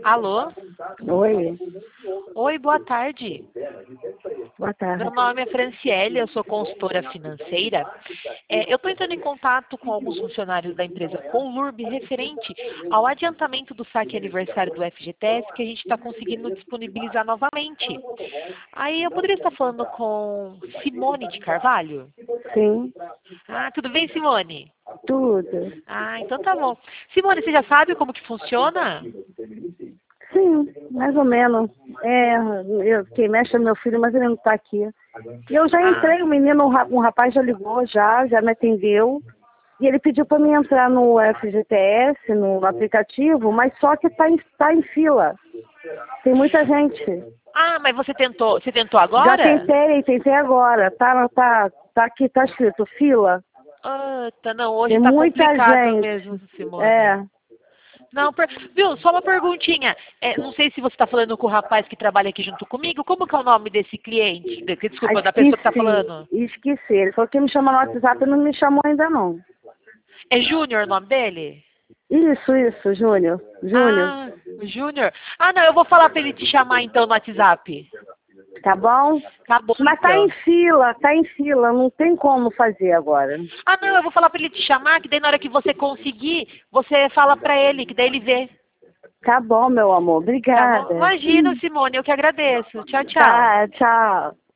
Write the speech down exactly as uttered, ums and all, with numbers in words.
Alô? Oi, Oi, boa tarde. boa tarde. Meu nome é Franciele, eu sou consultora financeira. É, eu estou entrando em contato com alguns funcionários da empresa Conlurb referente ao adiantamento do saque aniversário do F G T S que a gente está conseguindo disponibilizar novamente. Aí eu poderia estar falando com Simone de Carvalho? Sim, Ah, tudo bem, Simone? tudo. Ah, então tá bom. Simone, você já sabe como que funciona? Sim, mais ou menos. É, eu, quem mexe é meu filho, mas ele não está aqui. E eu já Ah, entrei, o menino, um ra- um rapaz já ligou, já, já me atendeu. E ele pediu para mim entrar no F G T S, no, no aplicativo, mas só que está em, tá em fila. Tem muita gente. ah, mas você tentou, você tentou Já agora? tentei, tentei agora. Tá, tá, tá aqui, tá escrito fila. Ah, tá, não, hoje Tem tá muita complicado gente. mesmo, Simone. É, Não, per... viu, só uma perguntinha. É, não sei se você está falando com o rapaz que trabalha aqui junto comigo. Como que é o nome desse cliente? De- ah, Desculpa, da pessoa que está esqueci, falando. esqueci. Ele falou que ia me chamar no WhatsApp e não me chamou ainda não. É Júnior o nome dele? Isso, isso, Júnior. Júnior. Ah, o Júnior. Ah, não, eu vou falar para ele te chamar então no WhatsApp. Tá bom? Tá bom, Mas tá em então. fila, tá em fila, não tem como fazer agora. Ah, não, eu vou falar para ele te chamar, que daí na hora que você conseguir, você fala para ele, que daí ele vê. Tá bom, meu amor. Tá bom? Obrigada. Imagina, Simone, eu que agradeço. Tchau, tchau. Tá, tchau.